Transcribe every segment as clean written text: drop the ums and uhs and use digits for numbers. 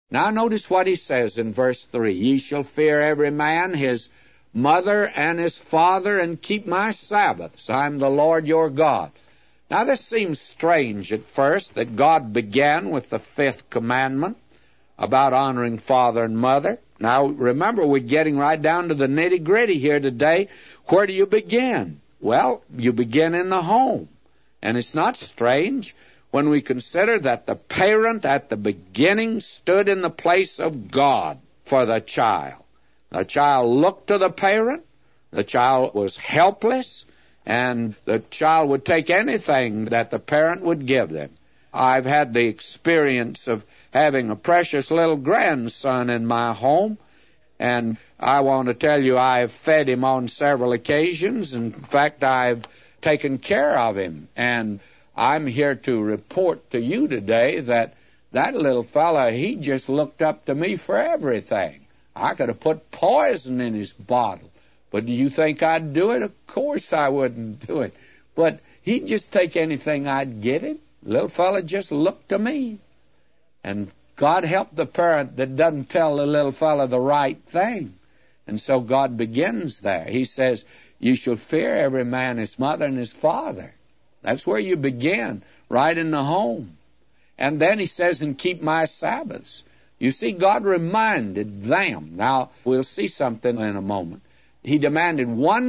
Now notice what he says in verse 3. Ye shall fear every man his mother and his father, and keep my Sabbaths. I am the Lord your God. Now this seems strange at first, that God began with the 5th commandment about honoring father and mother. Now remember, we're getting right down to the nitty-gritty here today. Where do you begin? Well, you begin in the home. And it's not strange when we consider that the parent at the beginning stood in the place of God for the child. The child looked to the parent. The child was helpless, and the child would take anything that the parent would give them. I've had the experience of having a precious little grandson in my home, and I want to tell you I've fed him on several occasions. In fact, I've taken care of him, and I'm here to report to you today that that little fella, he just looked up to me for everything. I could have put poison in his bottle, but do you think I'd do it? Of course I wouldn't do it. But he'd just take anything I'd give him. The little fella just looked to me. And God help the parent that doesn't tell the little fella the right thing. And so God begins there. He says, you shall fear every man his mother and his father. That's where you begin, right in the home. And then he says, and keep my Sabbaths. You see, God reminded them. Now, we'll see something in a moment. He demanded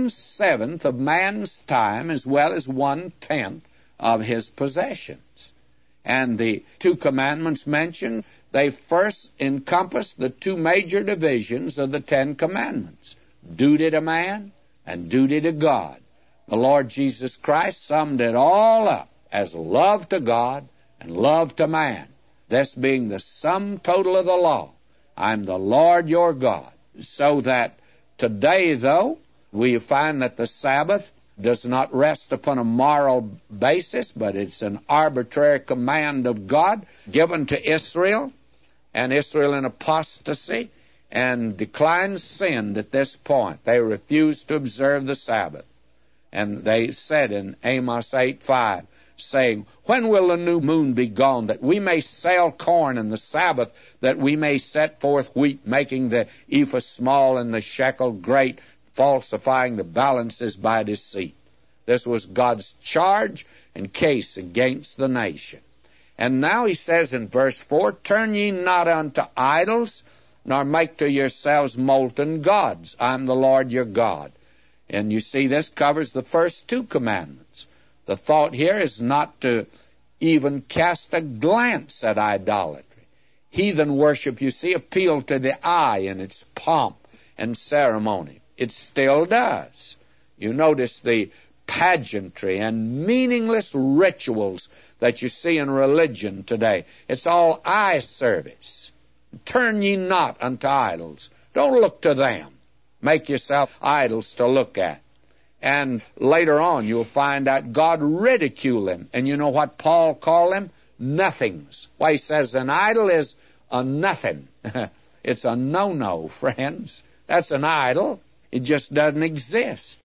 1/7 of man's time as well as 1/10 of his possessions. And the 2 commandments mentioned, they first encompass the 2 major divisions of the 10 commandments. Duty to man and duty to God. The Lord Jesus Christ summed it all up as love to God and love to man, this being the sum total of the law. I'm the Lord your God. So that today, though, we find that the Sabbath does not rest upon a moral basis, but it's an arbitrary command of God given to Israel, and Israel in apostasy and declined sinned at this point. They refused to observe the Sabbath. And they said in Amos 8:5, saying, when will the new moon be gone, that we may sell corn, and the Sabbath, that we may set forth wheat, making the ephah small and the shekel great, falsifying the balances by deceit. This was God's charge and case against the nation. And now he says in verse 4, turn ye not unto idols, nor make to yourselves molten gods. I am the Lord your God. And you see, this covers the first 2 commandments. The thought here is not to even cast a glance at idolatry. Heathen worship, you see, appealed to the eye in its pomp and ceremony. It still does. You notice the pageantry and meaningless rituals that you see in religion today. It's all eye service. Turn ye not unto idols. Don't look to them. Make yourself idols to look at. And later on, you'll find out God ridiculed them. And you know what Paul called them? Nothings. Why, he says an idol is a nothing. It's a no-no, friends. That's an idol. It just doesn't exist.